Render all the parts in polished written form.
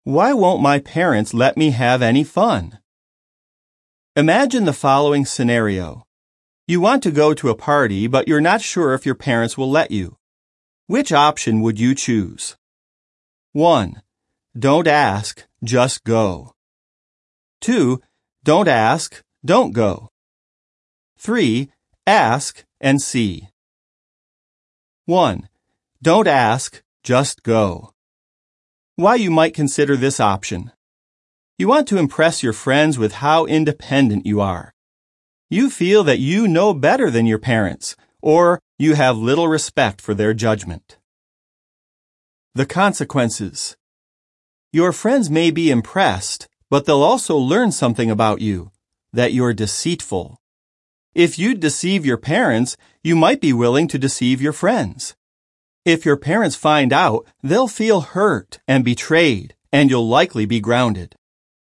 Why won't my parents let me have any fun? Imagine the following scenario. You want to go to a party, but you're not sure if your parents will let you. Which option would you choose? 1. Don't ask, just go. 2. Don't ask, don't go. 3. Ask and see. 1. Don't ask, just go. Why you might consider this option. You want to impress your friends with how independent you are. You feel that you know better than your parents, or you have little respect for their judgment. The consequences. Your friends may be impressed, but they'll also learn something about you, that you're deceitful. If you deceive your parents, you might be willing to deceive your friends. If your parents find out, they'll feel hurt and betrayed, and you'll likely be grounded.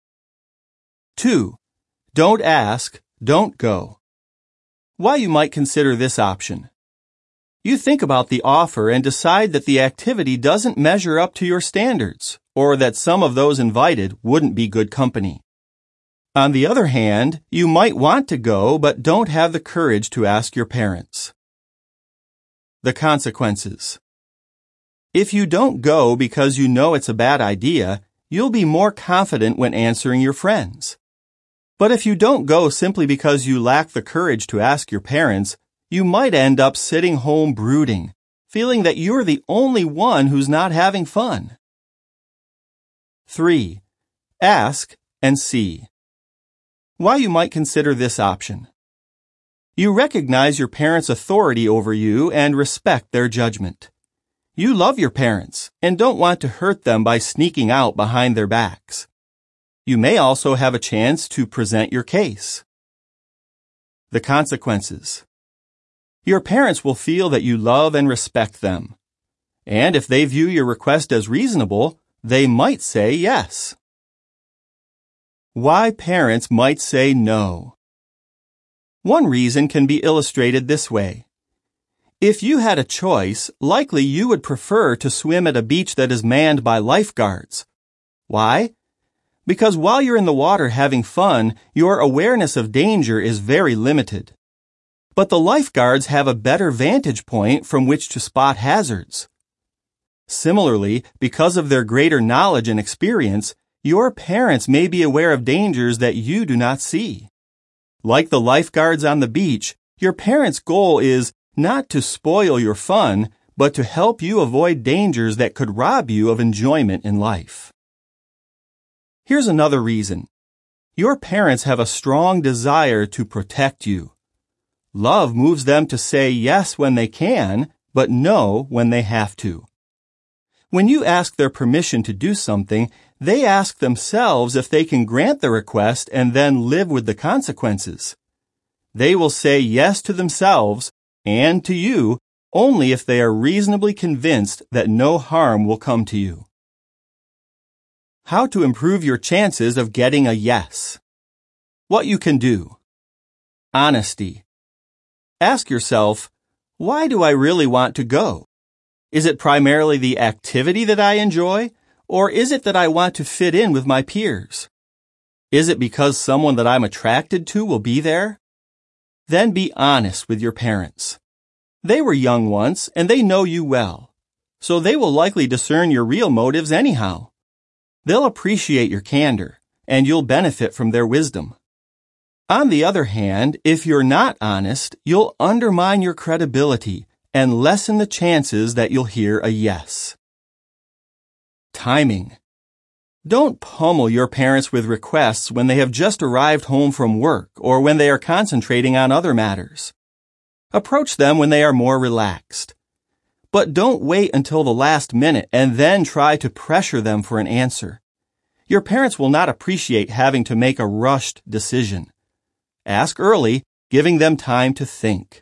2. Don't ask, don't go. Why you might consider this option. You think about the offer and decide that the activity doesn't measure up to your standards, or that some of those invited wouldn't be good company. On the other hand, you might want to go but don't have the courage to ask your parents. The consequences. If you don't go because you know it's a bad idea, you'll be more confident when answering your friends. But if you don't go simply because you lack the courage to ask your parents, you might end up sitting home brooding, feeling that you're the only one who's not having fun. 3. Ask and see. Why you might consider this option. You recognize your parents' authority over you and respect their judgment. You love your parents and don't want to hurt them by sneaking out behind their backs. You may also have a chance to present your case. The consequences. Your parents will feel that you love and respect them. And if they view your request as reasonable, they might say yes. Why parents might say no. One reason can be illustrated this way. If you had a choice, likely you would prefer to swim at a beach that is manned by lifeguards. Why? Because while you're in the water having fun, your awareness of danger is very limited. But the lifeguards have a better vantage point from which to spot hazards. Similarly, because of their greater knowledge and experience, your parents may be aware of dangers that you do not see. Like the lifeguards on the beach, your parents' goal is not to spoil your fun, but to help you avoid dangers that could rob you of enjoyment in life. Here's another reason. Your parents have a strong desire to protect you. Love moves them to say yes when they can, but no when they have to. When you ask their permission to do something, they ask themselves if they can grant the request and then live with the consequences. They will say yes to themselves and to you only if they are reasonably convinced that no harm will come to you. How to improve your chances of getting a yes. What you can do. Honesty. Ask yourself, why do I really want to go? Is it primarily the activity that I enjoy, or is it that I want to fit in with my peers? Is it because someone that I'm attracted to will be there? Then be honest with your parents. They were young once, and they know you well, so they will likely discern your real motives anyhow. They'll appreciate your candor, and you'll benefit from their wisdom. On the other hand, if you're not honest, you'll undermine your credibility and lessen the chances that you'll hear a yes. Timing. Don't pummel your parents with requests when they have just arrived home from work or when they are concentrating on other matters. Approach them when they are more relaxed. But don't wait until the last minute and then try to pressure them for an answer. Your parents will not appreciate having to make a rushed decision. Ask early, giving them time to think.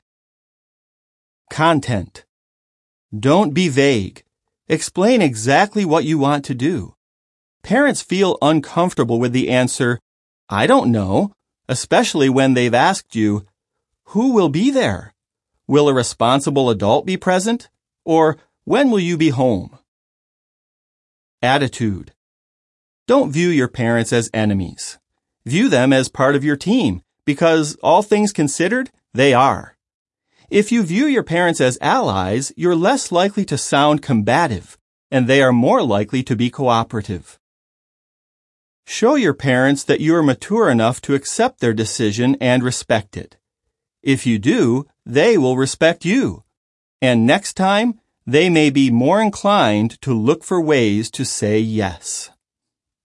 Content. Don't be vague. Explain exactly what you want to do. Parents feel uncomfortable with the answer, I don't know, especially when they've asked you, who will be there? Will a responsible adult be present? Or when will you be home? Attitude. Don't view your parents as enemies. View them as part of your team, because all things considered, they are. If you view your parents as allies, you're less likely to sound combative, and they are more likely to be cooperative. Show your parents that you are mature enough to accept their decision and respect it. If you do, they will respect you. And next time, they may be more inclined to look for ways to say yes.